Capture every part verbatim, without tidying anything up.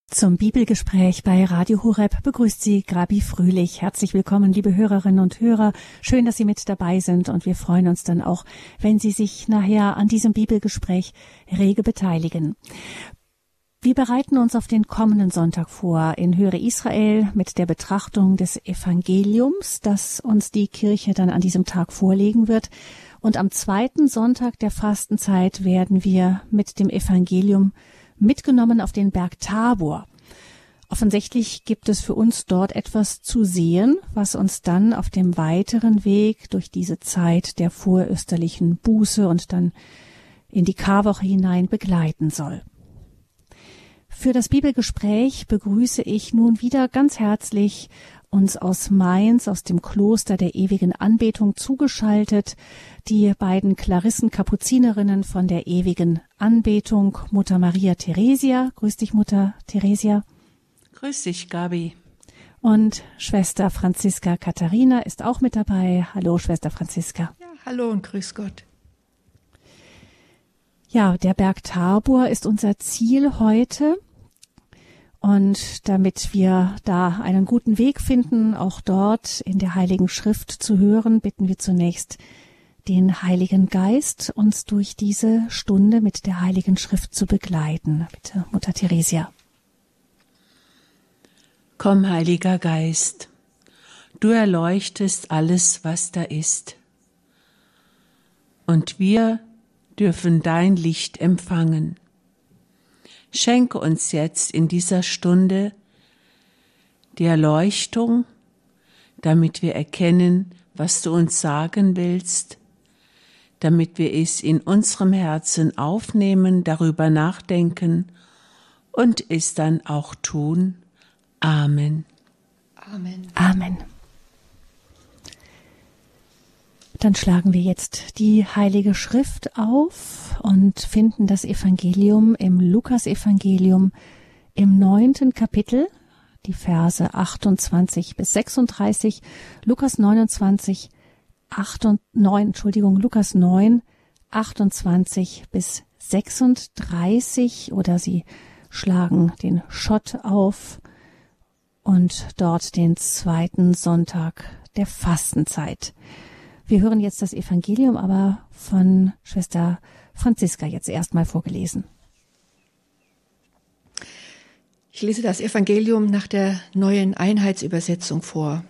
Zum Bibelgespräch bei Radio Horeb begrüßt Sie Gabi Fröhlich. Herzlich willkommen, liebe Hörerinnen und Hörer. Schön, dass Sie mit dabei sind, und wir freuen uns dann auch, wenn Sie sich nachher an diesem Bibelgespräch rege beteiligen. Wir bereiten uns auf den kommenden Sonntag vor in Höre Israel mit der Betrachtung des Evangeliums, das uns die Kirche dann an diesem Tag vorlegen wird. Und am zweiten Sonntag der Fastenzeit werden wir mit dem Evangelium mitgenommen auf den Berg Tabor. Offensichtlich gibt es für uns dort etwas zu sehen, was uns dann auf dem weiteren Weg durch diese Zeit der vorösterlichen Buße und dann in die Karwoche hinein begleiten soll. Für das Bibelgespräch begrüße ich nun wieder ganz herzlich uns aus Mainz, aus dem Kloster der ewigen Anbetung zugeschaltet, die beiden Klarissen-Kapuzinerinnen von der ewigen Anbetung, Mutter Maria Theresia. Grüß dich, Mutter Theresia. Grüß dich, Gabi. Und Schwester Franziska Katharina ist auch mit dabei. Hallo, Schwester Franziska. Ja, hallo und grüß Gott. Ja, der Berg Tabor ist unser Ziel heute. Und damit wir da einen guten Weg finden, auch dort in der Heiligen Schrift zu hören, bitten wir zunächst den Heiligen Geist, uns durch diese Stunde mit der Heiligen Schrift zu begleiten. Bitte, Mutter Theresia. Komm, Heiliger Geist, du erleuchtest alles, was da ist. Und wir dürfen dein Licht empfangen. Schenke uns jetzt in dieser Stunde die Erleuchtung, damit wir erkennen, was du uns sagen willst, damit wir es in unserem Herzen aufnehmen, darüber nachdenken und es dann auch tun. Amen. Amen. Amen. Dann schlagen wir jetzt die Heilige Schrift auf und finden das Evangelium im Lukas-Evangelium im neunten Kapitel, die Verse achtundzwanzig bis sechsunddreißig, Lukas neunundzwanzig, acht und neun, Entschuldigung, Lukas neun, achtundzwanzig bis sechsunddreißig, oder Sie schlagen den Schott auf und dort den zweiten Sonntag der Fastenzeit. Wir hören jetzt das Evangelium, aber von Schwester Franziska jetzt erstmal vorgelesen. Ich lese das Evangelium nach der neuen Einheitsübersetzung vor.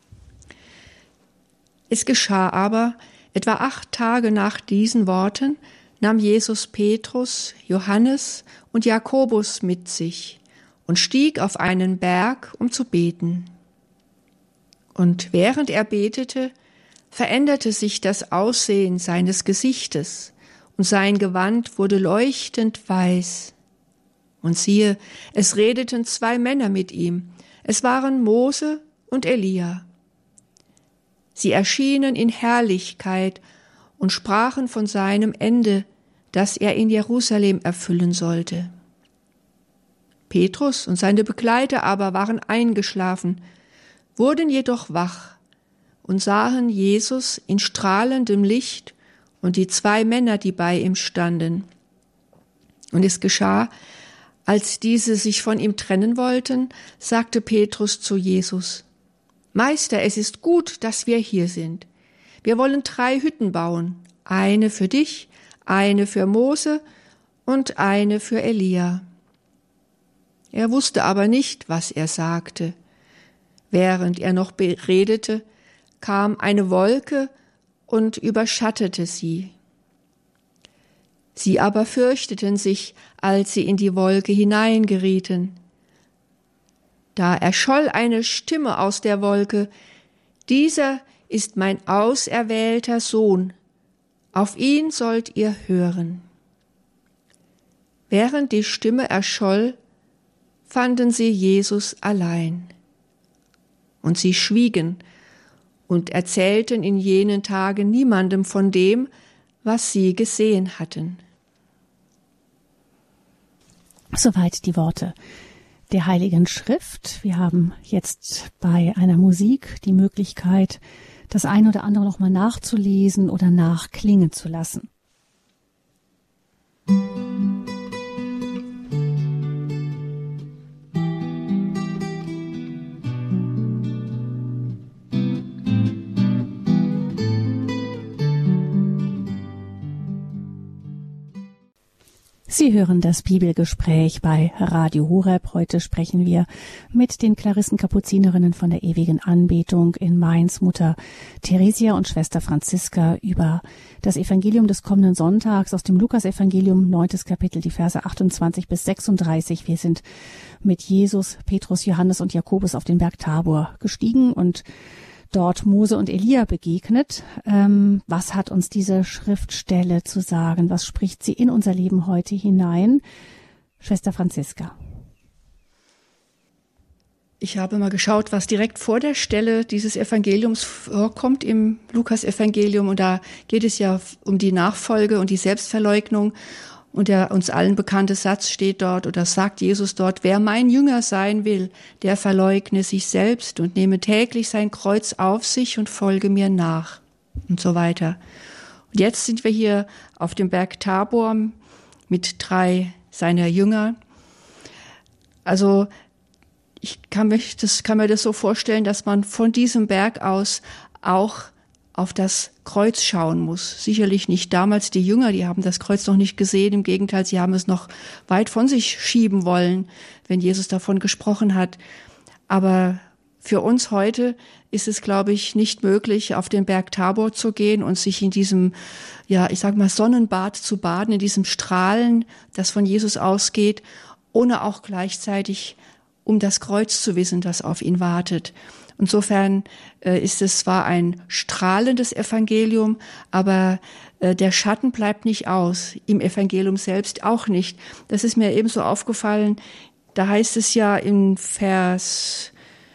Es geschah aber, etwa acht Tage nach diesen Worten, nahm Jesus Petrus, Johannes und Jakobus mit sich und stieg auf einen Berg, um zu beten. Und während er betete, veränderte sich das Aussehen seines Gesichtes, und sein Gewand wurde leuchtend weiß. Und siehe, es redeten zwei Männer mit ihm, es waren Mose und Elia. Sie erschienen in Herrlichkeit und sprachen von seinem Ende, das er in Jerusalem erfüllen sollte. Petrus und seine Begleiter aber waren eingeschlafen, wurden jedoch wach und sahen Jesus in strahlendem Licht und die zwei Männer, die bei ihm standen. Und es geschah, als diese sich von ihm trennen wollten, sagte Petrus zu Jesus: Meister, es ist gut, dass wir hier sind. Wir wollen drei Hütten bauen, eine für dich, eine für Mose und eine für Elia. Er wusste aber nicht, was er sagte. Während er noch redete, kam eine Wolke und überschattete sie. Sie aber fürchteten sich, als sie in die Wolke hineingerieten. Da erscholl eine Stimme aus der Wolke: Dieser ist mein auserwählter Sohn, auf ihn sollt ihr hören. Während die Stimme erscholl, fanden sie Jesus allein. Und sie schwiegen und erzählten in jenen Tagen niemandem von dem, was sie gesehen hatten. Soweit die Worte der Heiligen Schrift. Wir haben jetzt bei einer Musik die Möglichkeit, das ein oder andere nochmal nachzulesen oder nachklingen zu lassen. Sie hören das Bibelgespräch bei Radio Horeb. Heute sprechen wir mit den Klarissenkapuzinerinnen von der ewigen Anbetung in Mainz, Mutter Theresia und Schwester Franziska, über das Evangelium des kommenden Sonntags aus dem Lukasevangelium, neuntes Kapitel, die Verse achtundzwanzig bis sechsunddreißig. Wir sind mit Jesus, Petrus, Johannes und Jakobus auf den Berg Tabor gestiegen und dort Mose und Elia begegnet. Ähm, was hat uns diese Schriftstelle zu sagen? Was spricht sie in unser Leben heute hinein? Schwester Franziska. Ich habe mal geschaut, was direkt vor der Stelle dieses Evangeliums vorkommt im Lukas-Evangelium. Und da geht es ja um die Nachfolge und die Selbstverleugnung. Und der uns allen bekannte Satz steht dort, oder sagt Jesus dort: Wer mein Jünger sein will, der verleugne sich selbst und nehme täglich sein Kreuz auf sich und folge mir nach. Und so weiter. Und jetzt sind wir hier auf dem Berg Tabor mit drei seiner Jünger. Also ich kann, mich, das, kann mir das so vorstellen, dass man von diesem Berg aus auch auf das Kreuz schauen muss. Sicherlich nicht damals die Jünger, die haben das Kreuz noch nicht gesehen. Im Gegenteil, sie haben es noch weit von sich schieben wollen, wenn Jesus davon gesprochen hat. Aber für uns heute ist es, glaube ich, nicht möglich, auf den Berg Tabor zu gehen und sich in diesem, ja, ich sag mal, Sonnenbad zu baden, in diesem Strahlen, das von Jesus ausgeht, ohne auch gleichzeitig um das Kreuz zu wissen, das auf ihn wartet. Insofern äh, ist es zwar ein strahlendes Evangelium, aber äh, der Schatten bleibt nicht aus, im Evangelium selbst auch nicht. Das ist mir ebenso aufgefallen, da heißt es ja in Vers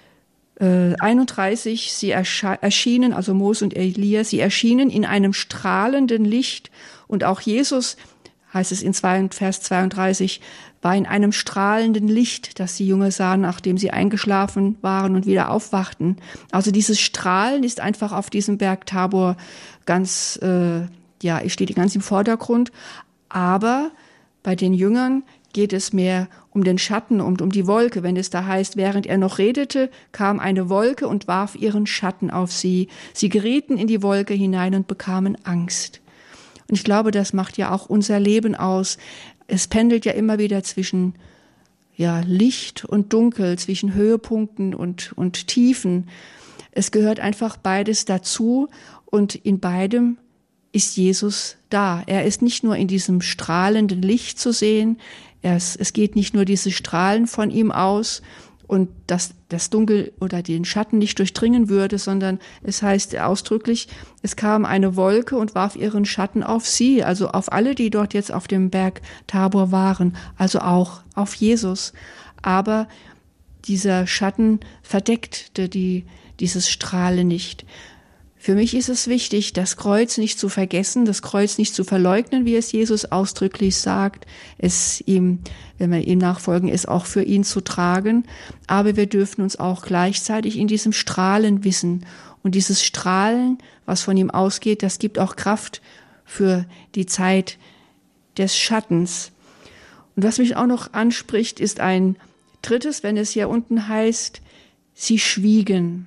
äh, einunddreißig, sie ersche- erschienen, also Mose und Elia, sie erschienen in einem strahlenden Licht, und auch Jesus, heißt es in zwei, Vers zweiunddreißig, war in einem strahlenden Licht, das die Jünger sahen, nachdem sie eingeschlafen waren und wieder aufwachten. Also dieses Strahlen ist einfach auf diesem Berg Tabor ganz, äh, ja, es steht ganz im Vordergrund. Aber bei den Jüngern geht es mehr um den Schatten und um die Wolke. Wenn es da heißt, während er noch redete, kam eine Wolke und warf ihren Schatten auf sie. Sie gerieten in die Wolke hinein und bekamen Angst. Und ich glaube, das macht ja auch unser Leben aus. Es pendelt ja immer wieder zwischen ja, Licht und Dunkel, zwischen Höhepunkten und, und Tiefen. Es gehört einfach beides dazu, und in beidem ist Jesus da. Er ist nicht nur in diesem strahlenden Licht zu sehen, er ist, es geht nicht nur diese Strahlen von ihm aus und dass das Dunkel oder den Schatten nicht durchdringen würde, sondern es heißt ausdrücklich, es kam eine Wolke und warf ihren Schatten auf sie, also auf alle, die dort jetzt auf dem Berg Tabor waren, also auch auf Jesus. Aber dieser Schatten verdeckte die, dieses Strahlen nicht. Für mich ist es wichtig, das Kreuz nicht zu vergessen, das Kreuz nicht zu verleugnen, wie es Jesus ausdrücklich sagt, es ihm, wenn wir ihm nachfolgen, es auch für ihn zu tragen. Aber wir dürfen uns auch gleichzeitig in diesem Strahlen wissen. Und dieses Strahlen, was von ihm ausgeht, das gibt auch Kraft für die Zeit des Schattens. Und was mich auch noch anspricht, ist ein drittes, wenn es hier unten heißt, sie schwiegen.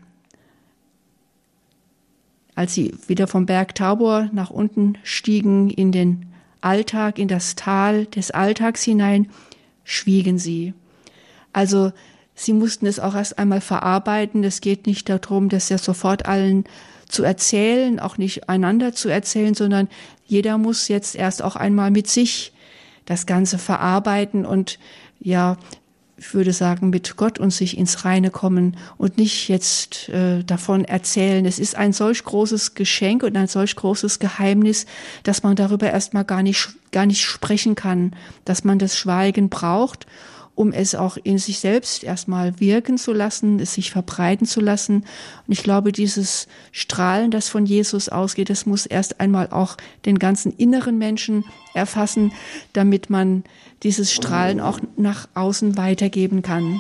Als sie wieder vom Berg Tabor nach unten stiegen in den Alltag, in das Tal des Alltags hinein, schwiegen sie. Also sie mussten es auch erst einmal verarbeiten. Es geht nicht darum, das ja sofort allen zu erzählen, auch nicht einander zu erzählen, sondern jeder muss jetzt erst auch einmal mit sich das Ganze verarbeiten und ja, ich würde sagen, mit Gott und sich ins Reine kommen und nicht jetzt äh, davon erzählen. Es ist ein solch großes Geschenk und ein solch großes Geheimnis, dass man darüber erstmal gar nicht, gar nicht sprechen kann, dass man das Schweigen braucht, um es auch in sich selbst erstmal wirken zu lassen, es sich verbreiten zu lassen. Und ich glaube, dieses Strahlen, das von Jesus ausgeht, das muss erst einmal auch den ganzen inneren Menschen erfassen, damit man dieses Strahlen auch nach außen weitergeben kann.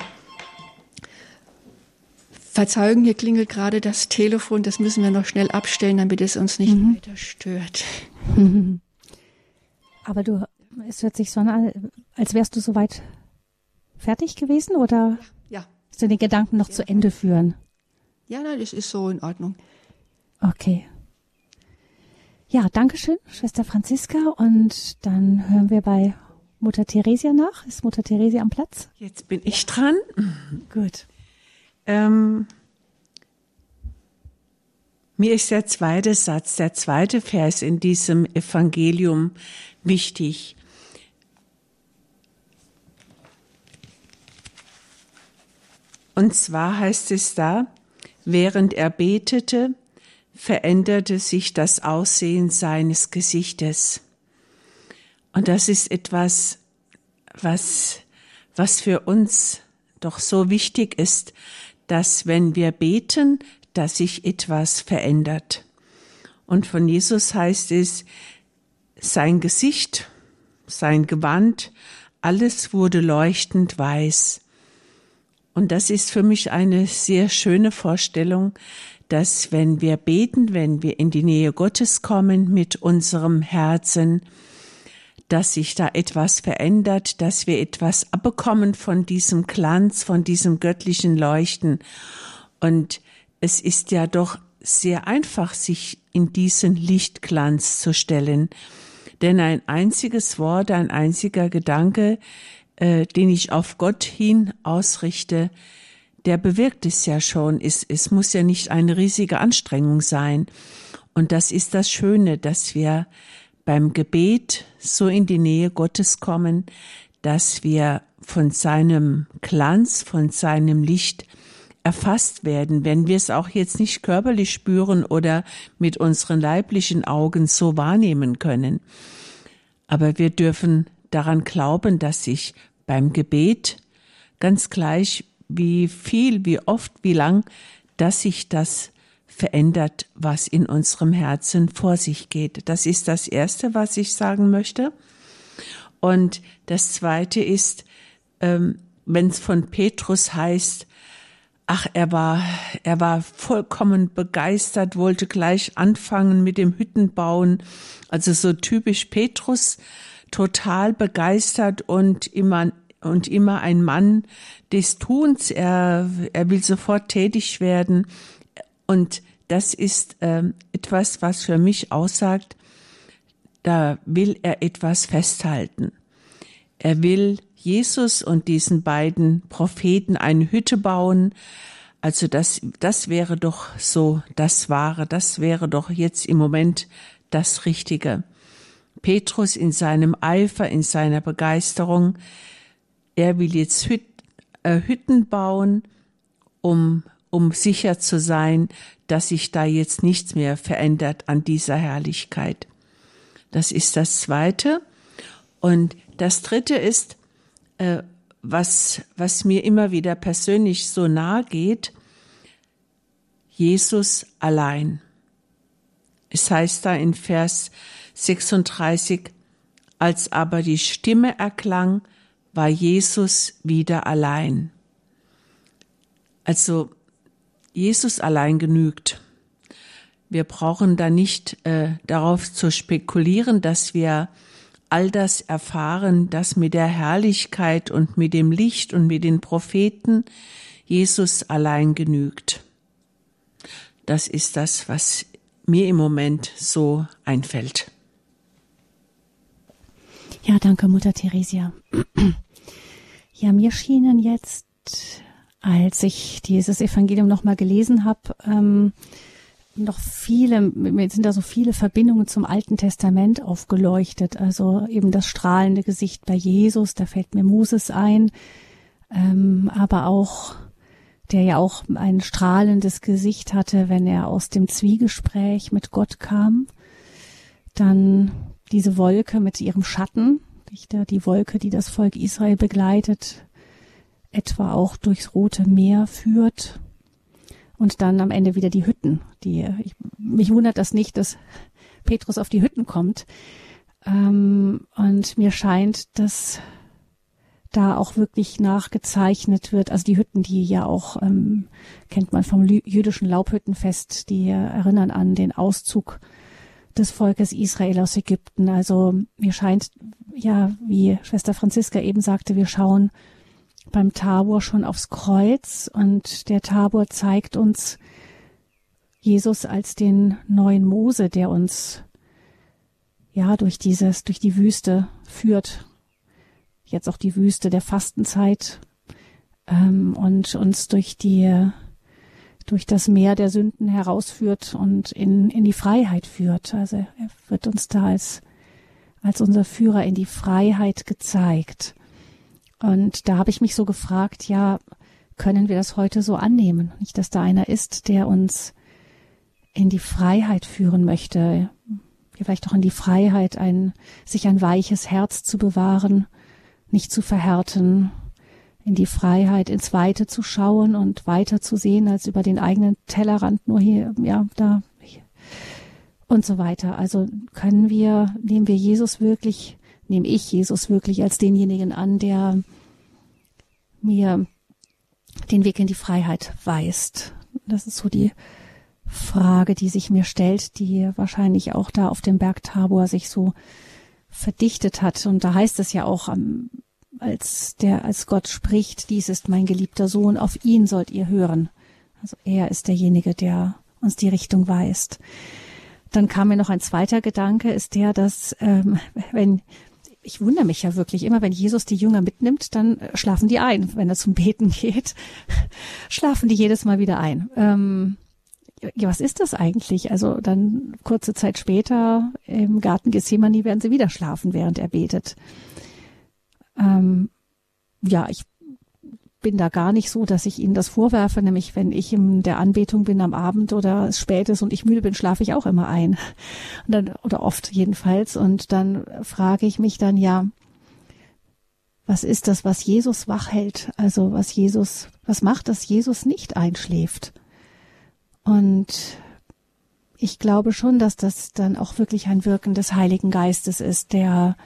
Verzeihung, hier klingelt gerade das Telefon, das müssen wir noch schnell abstellen, damit es uns nicht mhm. weiter stört. Aber du, es hört sich so an, als wärst du soweit fertig gewesen, oder ja. Willst du den Gedanken noch ja. zu Ende führen? Ja, nein, das ist so in Ordnung. Okay. Ja, danke schön, Schwester Franziska. Und dann hören wir bei Mutter Theresia nach. Ist Mutter Theresia am Platz? Jetzt bin ich dran. Gut. Ähm, mir ist der zweite Satz, der zweite Vers in diesem Evangelium wichtig. Und zwar heißt es da, während er betete, veränderte sich das Aussehen seines Gesichtes. Und das ist etwas, was, was für uns doch so wichtig ist, dass wenn wir beten, dass sich etwas verändert. Und von Jesus heißt es, sein Gesicht, sein Gewand, alles wurde leuchtend weiß. Und das ist für mich eine sehr schöne Vorstellung, dass wenn wir beten, wenn wir in die Nähe Gottes kommen mit unserem Herzen, dass sich da etwas verändert, dass wir etwas abbekommen von diesem Glanz, von diesem göttlichen Leuchten. Und es ist ja doch sehr einfach, sich in diesen Lichtglanz zu stellen. Denn ein einziges Wort, ein einziger Gedanke, äh, den ich auf Gott hin ausrichte, der bewirkt es ja schon. Es, es muss ja nicht eine riesige Anstrengung sein. Und das ist das Schöne, dass wir beim Gebet so in die Nähe Gottes kommen, dass wir von seinem Glanz, von seinem Licht erfasst werden, wenn wir es auch jetzt nicht körperlich spüren oder mit unseren leiblichen Augen so wahrnehmen können. Aber wir dürfen daran glauben, dass sich beim Gebet ganz gleich wie viel, wie oft, wie lang, dass sich das verändert, was in unserem Herzen vor sich geht. Das ist das Erste, was ich sagen möchte. Und das Zweite ist, ähm, wenn es von Petrus heißt, ach, er war, er war vollkommen begeistert, wollte gleich anfangen mit dem Hüttenbauen. Also so typisch Petrus, total begeistert und immer, und immer ein Mann des Tuns. Er, er will sofort tätig werden. Und das ist ähm, etwas, was für mich aussagt, da will er etwas festhalten. Er will Jesus und diesen beiden Propheten eine Hütte bauen. Also das, das wäre doch so das Wahre, das wäre doch jetzt im Moment das Richtige. Petrus in seinem Eifer, in seiner Begeisterung, er will jetzt Hüt, äh, Hütten bauen, um, um sicher zu sein, dass sich da jetzt nichts mehr verändert an dieser Herrlichkeit. Das ist das Zweite. Und das Dritte ist, äh, was, was mir immer wieder persönlich so nahe geht, Jesus allein. Es heißt da in Vers sechsunddreißig, als aber die Stimme erklang, war Jesus wieder allein. Also Jesus allein genügt. Wir brauchen da nicht äh, darauf zu spekulieren, dass wir all das erfahren, das mit der Herrlichkeit und mit dem Licht und mit den Propheten Jesus allein genügt. Das ist das, was mir im Moment so einfällt. Ja, danke, Mutter Theresia. Ja, mir schienen jetzt, als ich dieses Evangelium nochmal gelesen habe, ähm, noch viele, mir sind da so viele Verbindungen zum Alten Testament aufgeleuchtet. Also eben das strahlende Gesicht bei Jesus, da fällt mir Moses ein, ähm, aber auch, der ja auch ein strahlendes Gesicht hatte, wenn er aus dem Zwiegespräch mit Gott kam. Dann diese Wolke mit ihrem Schatten, die Wolke, die das Volk Israel begleitet, etwa auch durchs Rote Meer führt. Und dann am Ende wieder die Hütten. Die, ich, mich wundert das nicht, dass Petrus auf die Hütten kommt. Ähm, und mir scheint, dass da auch wirklich nachgezeichnet wird. Also die Hütten, die ja auch, ähm, kennt man vom jüdischen Laubhüttenfest, die erinnern an den Auszug des Volkes Israel aus Ägypten. Also mir scheint, ja, wie Schwester Franziska eben sagte, wir schauen beim Tabor schon aufs Kreuz und der Tabor zeigt uns Jesus als den neuen Mose, der uns ja durch dieses, durch die Wüste führt, jetzt auch die Wüste der Fastenzeit ähm, und uns durch die durch das Meer der Sünden herausführt und in in die Freiheit führt. Also er wird uns da als als unser Führer in die Freiheit gezeigt. Und da habe ich mich so gefragt, ja, können wir das heute so annehmen? Nicht, dass da einer ist, der uns in die Freiheit führen möchte, vielleicht auch in die Freiheit, ein, sich ein weiches Herz zu bewahren, nicht zu verhärten, in die Freiheit, ins Weite zu schauen und weiter zu sehen als über den eigenen Tellerrand, nur hier, ja, da und so weiter. Also können wir, nehmen wir Jesus wirklich, nehme ich Jesus wirklich als denjenigen an, der mir den Weg in die Freiheit weist. Das ist so die Frage, die sich mir stellt, die wahrscheinlich auch da auf dem Berg Tabor sich so verdichtet hat. Und da heißt es ja auch, als der, als Gott spricht, dies ist mein geliebter Sohn, auf ihn sollt ihr hören. Also er ist derjenige, der uns die Richtung weist. Dann kam mir noch ein zweiter Gedanke, ist der, dass ähm, wenn ich wundere mich ja wirklich immer, wenn Jesus die Jünger mitnimmt, dann schlafen die ein. Wenn er zum Beten geht, schlafen die jedes Mal wieder ein. Ähm, ja, was ist das eigentlich? Also dann kurze Zeit später im Garten Gethsemane werden sie wieder schlafen, während er betet. Ähm, ja, ich bin da gar nicht so, dass ich ihnen das vorwerfe, nämlich wenn ich in der Anbetung bin am Abend oder es spät ist und ich müde bin, schlafe ich auch immer ein. Und dann, oder oft jedenfalls. Und dann frage ich mich dann, ja, was ist das, was Jesus wach hält? Also was Jesus, was macht, dass Jesus nicht einschläft? Und ich glaube schon, dass das dann auch wirklich ein Wirken des Heiligen Geistes ist, der,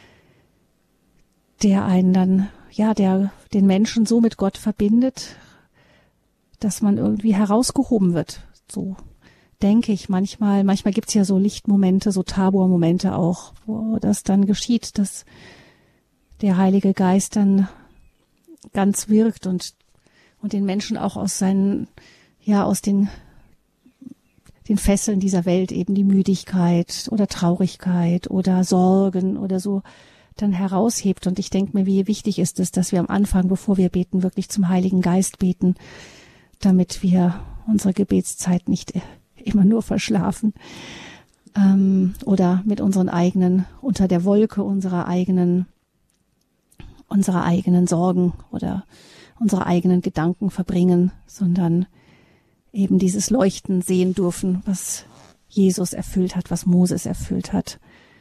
der einen dann ja, der den Menschen so mit Gott verbindet, dass man irgendwie herausgehoben wird. So denke ich manchmal. Manchmal gibt's ja so Lichtmomente, so Tabor-Momente auch, wo das dann geschieht, dass der Heilige Geist dann ganz wirkt und und den Menschen auch aus seinen, ja, aus den den Fesseln dieser Welt, eben die Müdigkeit oder Traurigkeit oder Sorgen oder so, dann heraushebt. Und ich denke mir, wie wichtig ist es, dass wir am Anfang, bevor wir beten, wirklich zum Heiligen Geist beten, damit wir unsere Gebetszeit nicht immer nur verschlafen ähm, oder mit unseren eigenen, unter der Wolke unserer eigenen, unserer eigenen Sorgen oder unsere eigenen Gedanken verbringen, sondern eben dieses Leuchten sehen dürfen, was Jesus erfüllt hat, was Moses erfüllt hat.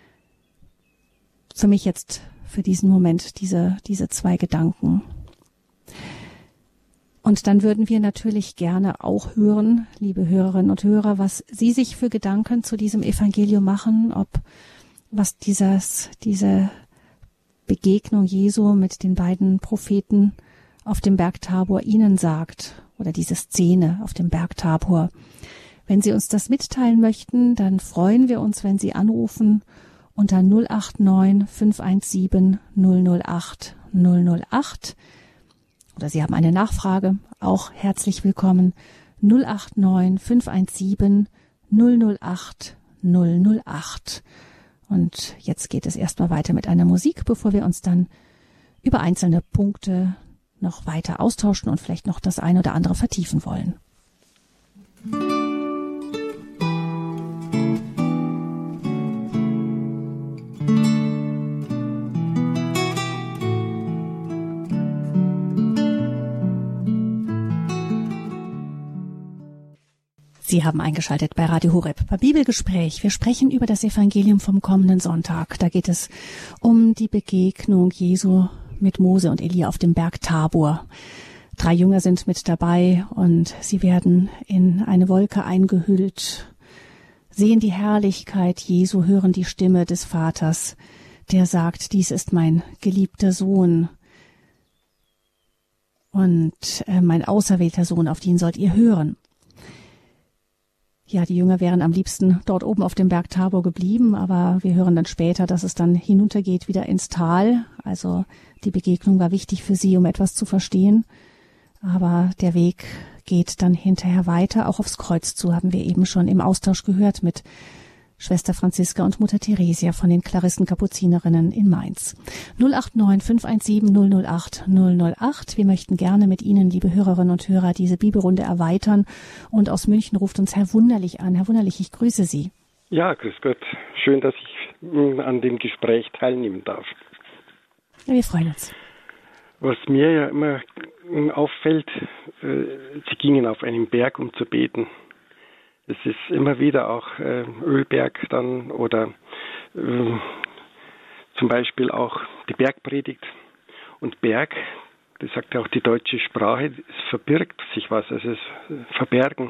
Für mich jetzt für diesen Moment diese, diese zwei Gedanken. Und dann würden wir natürlich gerne auch hören, liebe Hörerinnen und Hörer, was Sie sich für Gedanken zu diesem Evangelium machen, ob was dieses, diese Begegnung Jesu mit den beiden Propheten auf dem Berg Tabor Ihnen sagt oder diese Szene auf dem Berg Tabor. Wenn Sie uns das mitteilen möchten, dann freuen wir uns, wenn Sie anrufen unter null acht neun fünf eins sieben null null acht null null acht oder Sie haben eine Nachfrage, auch herzlich willkommen, null acht neun fünf eins sieben null null acht null null acht. Und jetzt geht es erstmal weiter mit einer Musik, bevor wir uns dann über einzelne Punkte noch weiter austauschen und vielleicht noch das eine oder andere vertiefen wollen. Sie haben eingeschaltet bei Radio Horeb, bei Bibelgespräch. Wir sprechen über das Evangelium vom kommenden Sonntag. Da geht es um die Begegnung Jesu mit Mose und Elia auf dem Berg Tabor. Drei Jünger sind mit dabei und sie werden in eine Wolke eingehüllt, sehen die Herrlichkeit Jesu, hören die Stimme des Vaters, der sagt, dies ist mein geliebter Sohn und äh, mein auserwählter Sohn, auf den sollt ihr hören. Ja, die Jünger wären am liebsten dort oben auf dem Berg Tabor geblieben, aber wir hören dann später, dass es dann hinuntergeht wieder ins Tal. Also die Begegnung war wichtig für sie, um etwas zu verstehen. Aber der Weg geht dann hinterher weiter, auch aufs Kreuz zu, haben wir eben schon im Austausch gehört mit Schwester Franziska und Mutter Theresia von den Klarissen-Kapuzinerinnen in Mainz. null acht neun fünf eins sieben null null acht null null acht. Wir möchten gerne mit Ihnen, liebe Hörerinnen und Hörer, diese Bibelrunde erweitern. Und aus München ruft uns Herr Wunderlich an. Herr Wunderlich, ich grüße Sie. Ja, grüß Gott. Schön, dass ich an dem Gespräch teilnehmen darf. Ja, wir freuen uns. Was mir ja immer auffällt, Sie gingen auf einen Berg, um zu beten. Es ist immer wieder auch Ölberg dann oder zum Beispiel auch die Bergpredigt. Und Berg, das sagt ja auch die deutsche Sprache, es verbirgt sich was, also es ist Verbergen.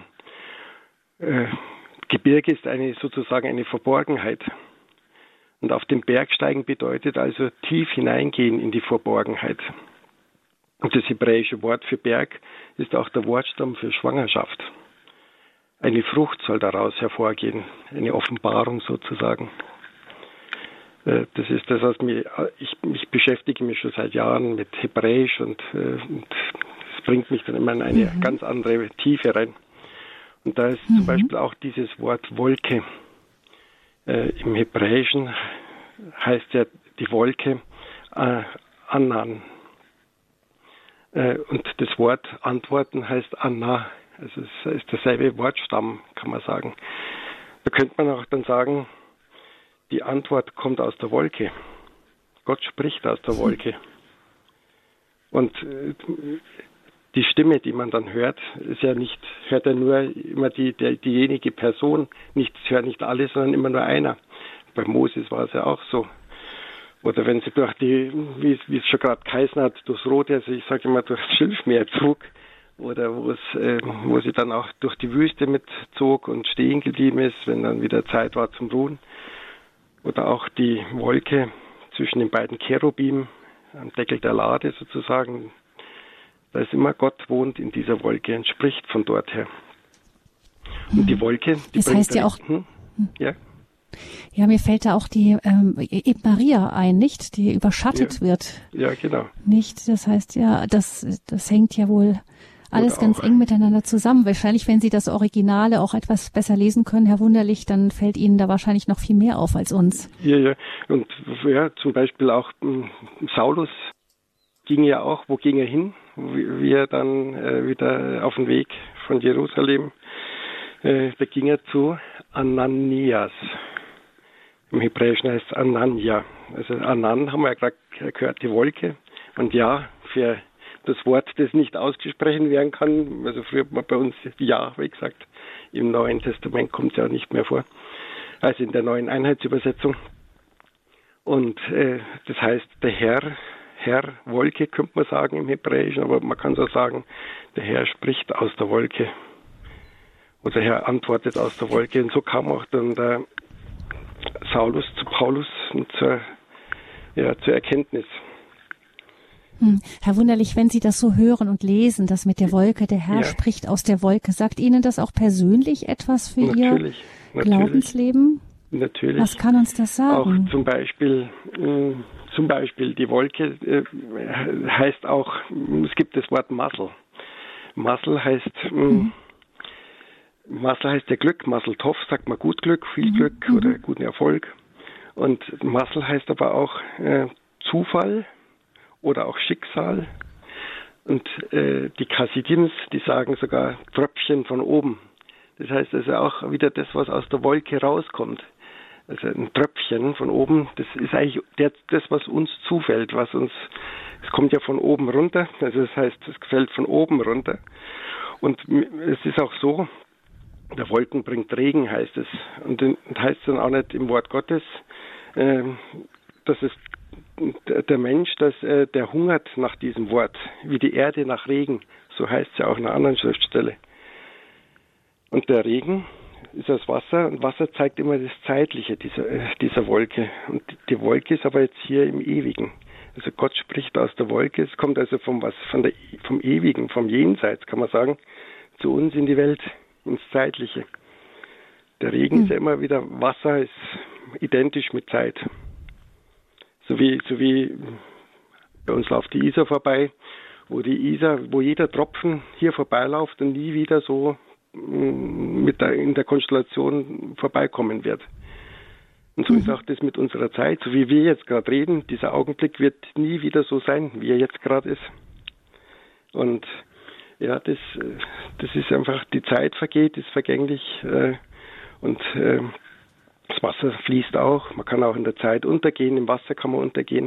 Gebirge ist eine sozusagen eine Verborgenheit. Und auf den Berg steigen bedeutet also tief hineingehen in die Verborgenheit. Und das hebräische Wort für Berg ist auch der Wortstamm für Schwangerschaft. Eine Frucht soll daraus hervorgehen, eine Offenbarung sozusagen. Das ist das, was mir, ich, ich beschäftige mich schon seit Jahren mit Hebräisch und es bringt mich dann immer in eine mhm. ganz andere Tiefe rein. Und da ist mhm. zum Beispiel auch dieses Wort Wolke. Äh, Im Hebräischen heißt ja die Wolke äh, Anan. Äh, und das Wort Antworten heißt Anna. Also es ist derselbe Wortstamm, kann man sagen. Da könnte man auch dann sagen, die Antwort kommt aus der Wolke. Gott spricht aus der Wolke. Und äh, die Stimme, die man dann hört, ist ja nicht, hört ja nur immer die, der, diejenige Person, nicht, hört nicht alle, sondern immer nur einer. Bei Moses war es ja auch so. Oder wenn sie durch die, wie, wie es schon gerade geheißen hat, durchs Rote, also ich sage immer durchs Schilfmeer zog, oder wo es, äh, wo sie dann auch durch die Wüste mitzog und stehen geblieben ist, wenn dann wieder Zeit war zum Ruhen. Oder auch die Wolke zwischen den beiden Cherubim, am Deckel der Lade sozusagen. Da ist immer Gott wohnt in dieser Wolke und spricht von dort her. Und die Wolke, die das heißt ja auch, hm, ja. Ja, mir fällt da auch die ähm, eben Maria ein, nicht? Die überschattet ja. wird. Ja, genau. Nicht, das heißt ja, das das hängt ja wohl alles ganz eng miteinander zusammen. Wahrscheinlich, wenn Sie das Originale auch etwas besser lesen können, Herr Wunderlich, dann fällt Ihnen da wahrscheinlich noch viel mehr auf als uns. Ja, ja. Und ja, zum Beispiel auch ähm, Saulus ging ja auch, wo ging er hin? Wie, wie er dann äh, wieder auf dem Weg von Jerusalem, äh, da ging er zu Ananias. Im Hebräischen heißt es Anania. Also Anan haben wir ja gerade gehört, die Wolke. Und ja, für das Wort, das nicht ausgesprochen werden kann, also früher hat man bei uns Jahwe gesagt, im Neuen Testament kommt es ja nicht mehr vor, also in der neuen Einheitsübersetzung. Und äh, das heißt, der Herr, Herr Wolke könnte man sagen im Hebräischen, aber man kann so sagen, der Herr spricht aus der Wolke. Oder der Herr antwortet aus der Wolke. Und so kam auch dann der Saulus zu Paulus und zur, ja, zur Erkenntnis. Hm. Herr Wunderlich, wenn Sie das so hören und lesen, das mit der Wolke, der Herr ja. spricht aus der Wolke, sagt Ihnen das auch persönlich etwas für natürlich, Ihr natürlich. Glaubensleben? Natürlich. Was kann uns das sagen? Auch zum Beispiel, äh, zum Beispiel die Wolke äh, heißt auch, es gibt das Wort Masel. Masel heißt, äh, mhm. Masel heißt ja Glück, Masel Tov sagt man gut Glück, viel mhm. Glück oder mhm. guten Erfolg. Und Masel heißt aber auch äh, Zufall oder auch Schicksal. Und äh, die Chassidims, die sagen sogar Tröpfchen von oben. Das heißt also auch wieder das, was aus der Wolke rauskommt. Also ein Tröpfchen von oben, das ist eigentlich der, das, was uns zufällt, was uns, es kommt ja von oben runter, also das heißt, es fällt von oben runter. Und es ist auch so, der Wolken bringt Regen, heißt es. Und das heißt dann auch nicht im Wort Gottes, äh, dass es der Mensch, dass äh, der hungert nach diesem Wort, wie die Erde nach Regen, so heißt es ja auch in einer anderen Schriftstelle. Und der Regen ist das Wasser und Wasser zeigt immer das Zeitliche dieser, äh, dieser Wolke. Und die Wolke ist aber jetzt hier im Ewigen. Also Gott spricht aus der Wolke, es kommt also vom, was, von der, vom Ewigen, vom Jenseits, kann man sagen, zu uns in die Welt, ins Zeitliche. Der Regen mhm. ist ja immer wieder, Wasser ist identisch mit Zeit. So wie, so wie bei uns läuft die Isar vorbei, wo die Isar, wo jeder Tropfen hier vorbeiläuft und nie wieder so mit der, in der Konstellation vorbeikommen wird. Und so mhm. ist auch das mit unserer Zeit, so wie wir jetzt gerade reden, dieser Augenblick wird nie wieder so sein, wie er jetzt gerade ist. Und ja, das, das ist einfach, die Zeit vergeht, ist vergänglich äh, und äh, das Wasser fließt auch. Man kann auch in der Zeit untergehen, im Wasser kann man untergehen.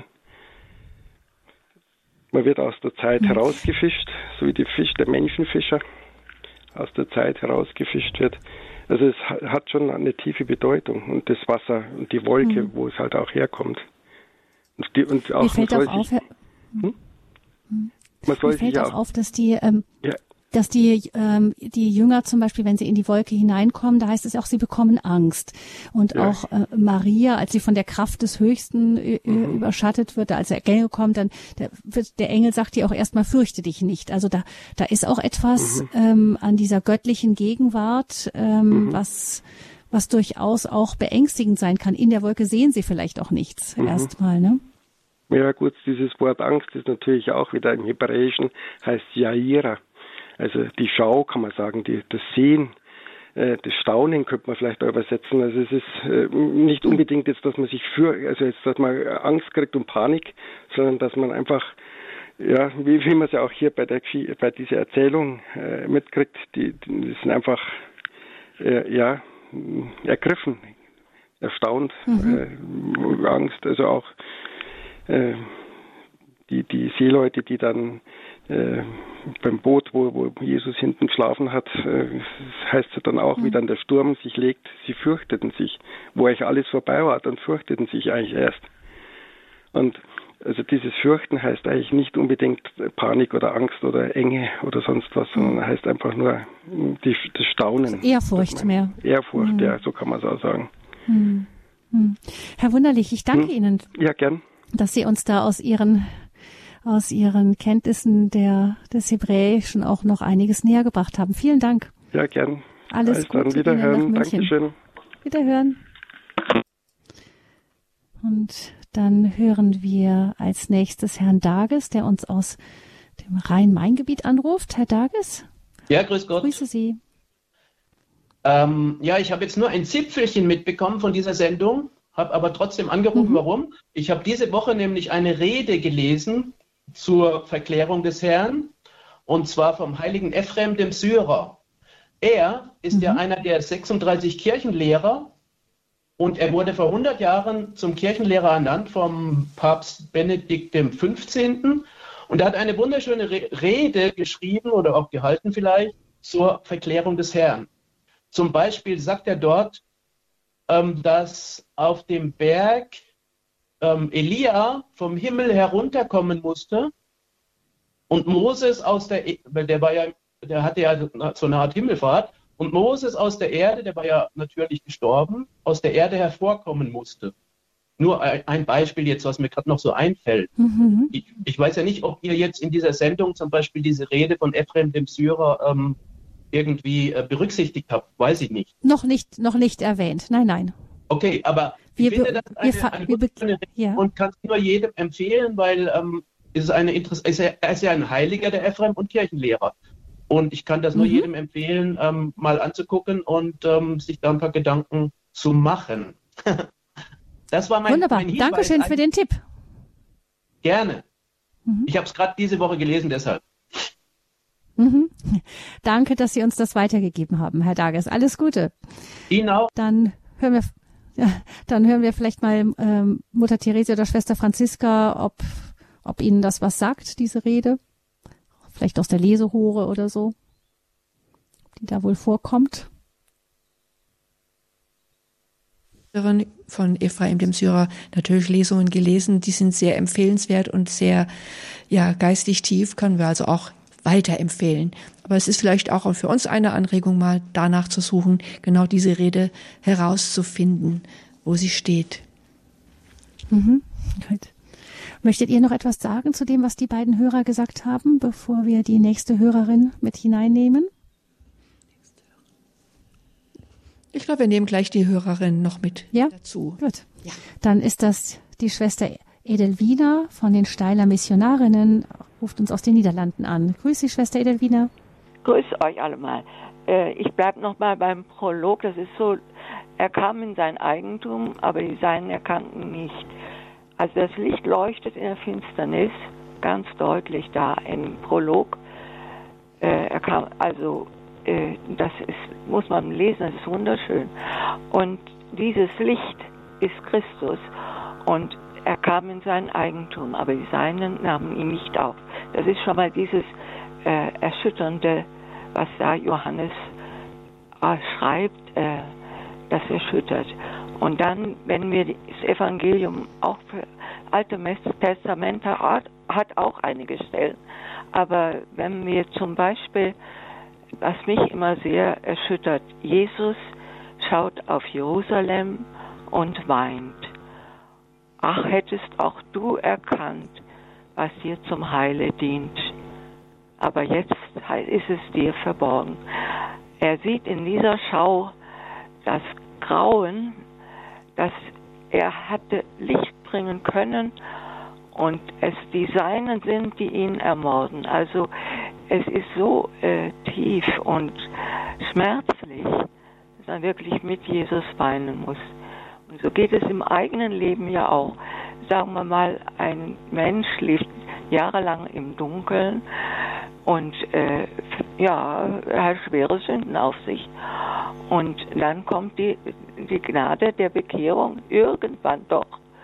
Man wird aus der Zeit mhm. herausgefischt, so wie die Fisch, der Menschenfischer aus der Zeit herausgefischt wird. Also es hat schon eine tiefe Bedeutung und das Wasser und die Wolke, mhm. wo es halt auch herkommt. Und, die, und auch, Mir fällt man auch soll auf, sich, hm? man soll Mir fällt sich auch auch, auf, dass die ähm, ja. dass die ähm, die Jünger zum Beispiel, wenn sie in die Wolke hineinkommen, da heißt es auch, sie bekommen Angst. Und ja. auch äh, Maria, als sie von der Kraft des Höchsten äh, mhm. überschattet wird, als der Engel kommt, dann der, wird, der Engel sagt ihr auch erstmal, fürchte dich nicht. Also da da ist auch etwas mhm. ähm, an dieser göttlichen Gegenwart, ähm, mhm. was was durchaus auch beängstigend sein kann. In der Wolke sehen sie vielleicht auch nichts mhm. erstmal, ne? Ja gut, dieses Wort Angst ist natürlich auch wieder im Hebräischen, heißt Yaira. Also die Schau, kann man sagen, die, das Sehen, äh, das Staunen könnte man vielleicht auch übersetzen. Also es ist äh, nicht unbedingt jetzt, dass man sich für, also jetzt, dass man Angst kriegt und Panik, sondern dass man einfach, ja, wie, wie man es ja auch hier bei der bei dieser Erzählung äh, mitkriegt, die, die sind einfach, äh, ja, ergriffen, erstaunt, mhm. äh, Angst, also auch äh, die, die Seeleute, die dann Äh, beim Boot, wo, wo Jesus hinten geschlafen hat, äh, das heißt ja dann auch, mhm. wie dann der Sturm sich legt, sie fürchteten sich, wo eigentlich alles vorbei war, dann fürchteten sich eigentlich erst. Und also dieses Fürchten heißt eigentlich nicht unbedingt Panik oder Angst oder Enge oder sonst was, sondern mhm. heißt einfach nur die, das Staunen. Ehrfurcht man, mehr. Ehrfurcht, mhm. ja, so kann man es auch sagen. Mhm. Mhm. Herr Wunderlich, ich danke mhm. Ihnen, ja, gern. dass Sie uns da aus Ihren aus Ihren Kenntnissen der, des Hebräischen auch noch einiges näher gebracht haben. Vielen Dank. Ja, gern. Alles also Gute dann wiederhören. Ihnen nach München. Dankeschön. Wiederhören. Und dann hören wir als nächstes Herrn Dages, der uns aus dem Rhein-Main-Gebiet anruft. Herr Dages? Ja, grüß Gott. Grüße Sie. Ähm, ja, ich habe jetzt nur ein Zipfelchen mitbekommen von dieser Sendung, habe aber trotzdem angerufen. Mhm. Warum? Ich habe diese Woche nämlich eine Rede gelesen zur Verklärung des Herrn, und zwar vom heiligen Ephrem dem Syrer. Er ist mhm. ja einer der sechsunddreißig Kirchenlehrer und er wurde vor hundert Jahren zum Kirchenlehrer ernannt vom Papst Benedikt dem fünfzehnten Und er hat eine wunderschöne Re- Rede geschrieben oder auch gehalten vielleicht zur Verklärung des Herrn. Zum Beispiel sagt er dort, ähm, dass auf dem Berg Ähm, Elia vom Himmel herunterkommen musste und Moses aus der, e- weil der war ja, der hatte ja so eine Art Himmelfahrt, und Moses aus der Erde, der war ja natürlich gestorben, aus der Erde hervorkommen musste. Nur ein Beispiel jetzt, was mir gerade noch so einfällt. Mhm. Ich, ich weiß ja nicht, ob ihr jetzt in dieser Sendung zum Beispiel diese Rede von Ephrem dem Syrer ähm, irgendwie äh, berücksichtigt habt, weiß ich nicht. Noch nicht, noch nicht erwähnt. Nein, nein. Okay, aber wir, ich finde das eine, wir, eine wir, gute Rede ja. und kann es nur jedem empfehlen, weil ähm, es ist eine Interess- ist ja, er ist ja ein Heiliger, der Ephrem, und Kirchenlehrer. Und ich kann das nur mhm. jedem empfehlen, ähm, mal anzugucken und ähm, sich da ein paar Gedanken zu machen. Das war mein, Wunderbar, mein Hinweis. Dankeschön für den Tipp. Gerne. Mhm. Ich habe es gerade diese Woche gelesen, deshalb. Mhm. Danke, dass Sie uns das weitergegeben haben, Herr Dages. Alles Gute. Ihnen auch. Dann hören wir, ja, dann hören wir vielleicht mal ähm, Mutter Therese oder Schwester Franziska, ob, ob Ihnen das was sagt, diese Rede. Vielleicht aus der Lesehure oder so, die da wohl vorkommt. Von Ephrem dem Syrer natürlich Lesungen gelesen, die sind sehr empfehlenswert und sehr ja geistig tief, können wir also auch weiterempfehlen. Aber es ist vielleicht auch für uns eine Anregung, mal danach zu suchen, genau diese Rede herauszufinden, wo sie steht. Mhm. Gut. Möchtet ihr noch etwas sagen zu dem, was die beiden Hörer gesagt haben, bevor wir die nächste Hörerin mit hineinnehmen? Ich glaube, wir nehmen gleich die Hörerin noch mit ja? dazu. Gut. Ja. Dann ist das die Schwester Edelwina von den Steiler Missionarinnen, ruft uns aus den Niederlanden an. Grüß Sie, Schwester Edelwina. Grüß euch alle mal. Äh, ich bleibe noch mal beim Prolog. Das ist so er kam in sein Eigentum, aber die Seinen erkannten ihn nicht. Also das Licht leuchtet in der Finsternis, ganz deutlich da im Prolog. Äh, er kam, also äh, das ist, muss man lesen, das ist wunderschön. Und dieses Licht ist Christus und er kam in sein Eigentum, aber die Seinen nahmen ihn nicht auf. Das ist schon mal dieses äh, Erschütternde, was da Johannes äh, schreibt, äh, das erschüttert. Und dann, wenn wir das Evangelium auch für Alte Testament hat, hat auch einige Stellen. Aber wenn wir zum Beispiel, was mich immer sehr erschüttert, Jesus schaut auf Jerusalem und weint. Ach, hättest auch du erkannt, was dir zum Heile dient. Aber jetzt ist es dir verborgen. Er sieht in dieser Schau das Grauen, dass er hatte Licht bringen können und es die Seinen sind, die ihn ermorden. Also es ist so äh, tief und schmerzlich, dass man wirklich mit Jesus weinen muss. Und so geht es im eigenen Leben ja auch. Sagen wir mal, ein Mensch lebt jahrelang im Dunkeln und äh, ja, er hat schwere Sünden auf sich. Und dann kommt die, die Gnade der Bekehrung irgendwann doch.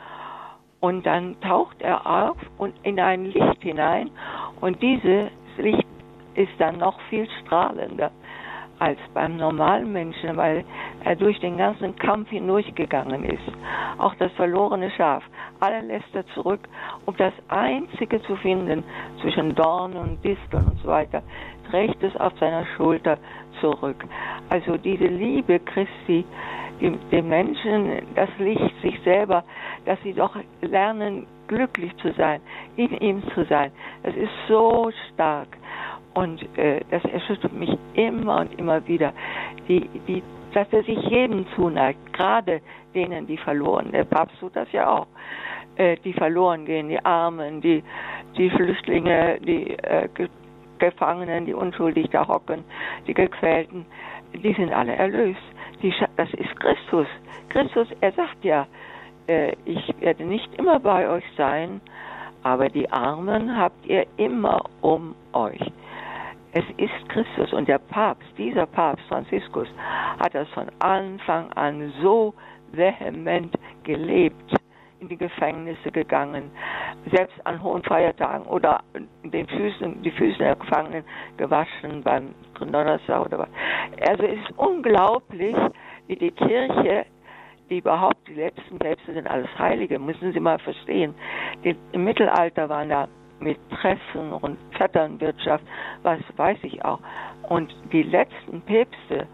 Und dann taucht er auf und in ein Licht hinein. Und dieses Licht ist dann noch viel strahlender als beim normalen Menschen, weil er durch den ganzen Kampf hindurchgegangen ist. Auch das verlorene Schaf. Alle lässt er zurück, um das Einzige zu finden zwischen Dornen und Disteln und so weiter, trägt es auf seiner Schulter zurück. Also diese Liebe Christi, dem, dem Menschen, das Licht, sich selber, dass sie doch lernen, glücklich zu sein, in ihm zu sein. Das ist so stark. Und äh, das erschüttert mich immer und immer wieder, die, die, dass er sich jedem zuneigt, gerade denen, die verloren. Der Papst tut das ja auch. Äh, die verloren gehen, die Armen, die, die Flüchtlinge, die äh, Gefangenen, die unschuldig da hocken, die Gequälten, die sind alle erlöst. Die, das ist Christus. Christus, er sagt ja, äh, ich werde nicht immer bei euch sein, aber die Armen habt ihr immer um euch. Es ist Christus und der Papst, dieser Papst Franziskus, hat das von Anfang an so vehement gelebt, in die Gefängnisse gegangen, selbst an hohen Feiertagen oder den Füßen, die Füße der Gefangenen gewaschen beim Donnerstag oder was. Also es ist unglaublich, wie die Kirche, die überhaupt die letzten Päpste sind alles Heilige, müssen Sie mal verstehen. Die, im Mittelalter waren da mit Pressen und Vetternwirtschaft, was weiß ich auch. Und die letzten Päpste,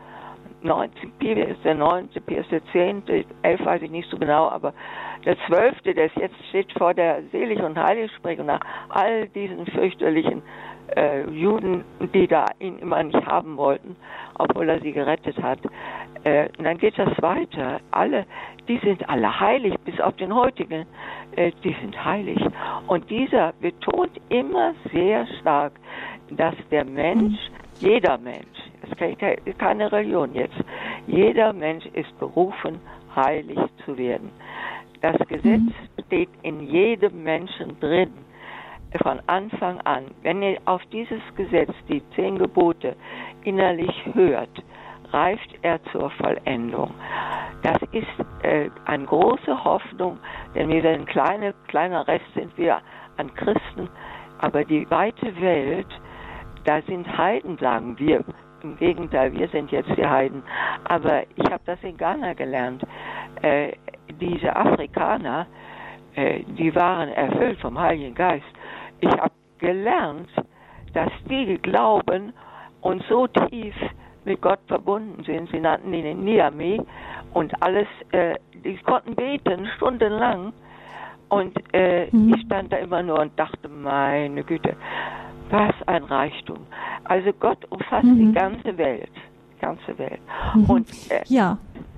Pius der neunte, Pius der zehnte, elf weiß ich nicht so genau, aber der zwölfte, der jetzt steht vor der Selig- und Heiligsprechung nach all diesen fürchterlichen äh, Juden, die da ihn immer nicht haben wollten, obwohl er sie gerettet hat. Äh, und dann geht das weiter. Alle, die sind alle heilig, bis auf den heutigen, äh, die sind heilig. Und dieser betont immer sehr stark, dass der Mensch, jeder Mensch, es ist keine Religion jetzt, jeder Mensch ist berufen, heilig zu werden. Das Gesetz steht in jedem Menschen drin, von Anfang an. Wenn ihr auf dieses Gesetz, die zehn Gebote, innerlich hört, reift er zur Vollendung. Das ist äh, eine große Hoffnung, denn wir sind ein kleine, kleiner Rest sind wir an Christen, aber die weite Welt, da sind Heiden, sagen wir. Im Gegenteil, wir sind jetzt die Heiden. Aber ich habe das in Ghana gelernt. Äh, diese Afrikaner, äh, die waren erfüllt vom Heiligen Geist. Ich habe gelernt, dass die glauben und so tief mit Gott verbunden sind. Sie nannten ihn den Niamey und alles, äh, die konnten beten stundenlang. Und äh, mhm. ich stand da immer nur und dachte, meine Güte, was ein Reichtum. Also Gott umfasst mhm. die ganze Welt. Die ganze Welt. Mhm. Und äh, ja.